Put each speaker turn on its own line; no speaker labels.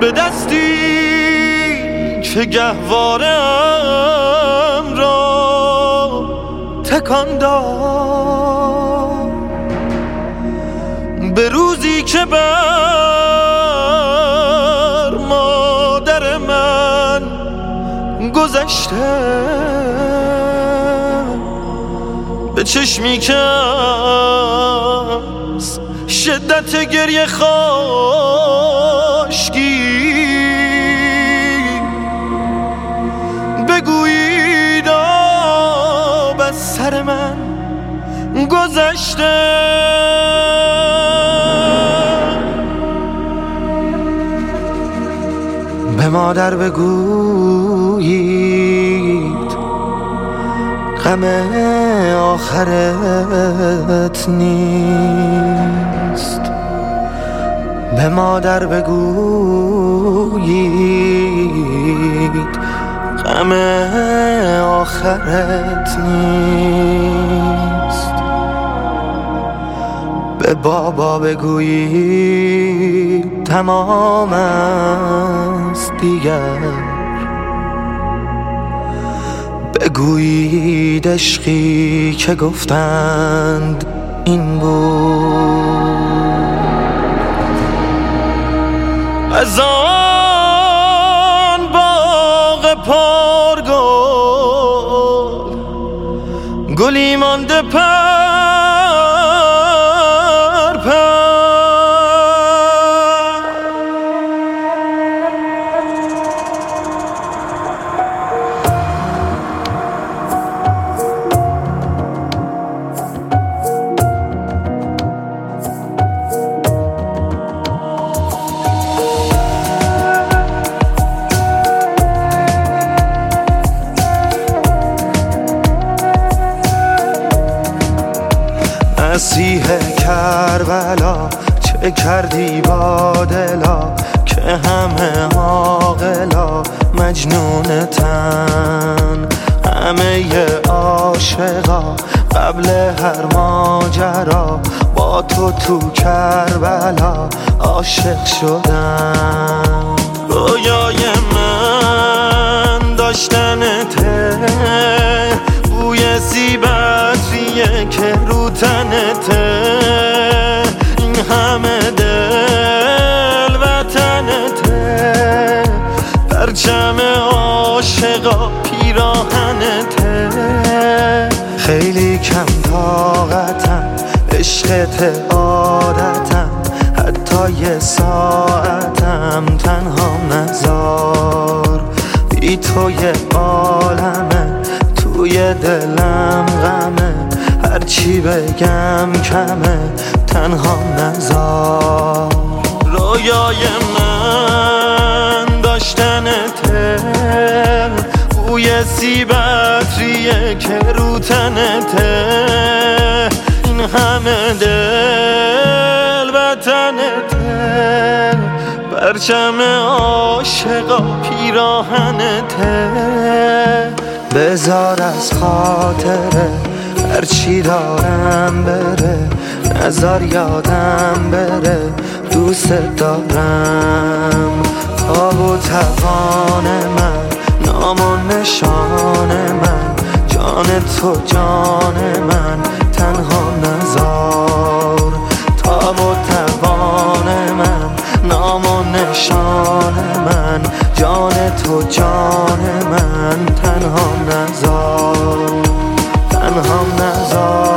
به دستی که گهوارم را تکان داد، به روزی که بر مادر من گذشته، به چشمی که از شدت گریه خاشکی بگویید آب از سر من گذشته. به مادر بگویید غم آخرت نیست، به مادر بگویید غم آخرت نیست، به بابا بگویید تمام است دیگر، بگویید عشقی که گفتند این بود. از آن باغ پرگل گلی مانده پر پر، مسیح کربلا چه کردی با دلا که همه عاقلا مجنونتن، همه عاشقا قبل هر ماجرا با تو کربلا عاشق شدن. رویای من داشتنته، بوی سیب عطریه که رو تنته، این همه دل وطنته، پرچم عاشقا پیراهنته. خیلی کم طاقتم، عشقت عادتم، حتی یه ساعتم تنها نذار، بی تو یه عالمه توی دلم غمه، هرچی بگم کمه تنها نذار. رویای من داشتنته، بوی سیب عطریه که رو تنته، این همه دل وطنته، پرچم عاشقا پیراهنته. بذار از خاطره هرچی دارم بره، نذار یادم بره دوست دارم. آب و توان من، نام و نشان من، جان تو جان من تنها نذار. تاب و توان من، نام و نشان من، جان تو جان من تنها نذار، تنها نذار.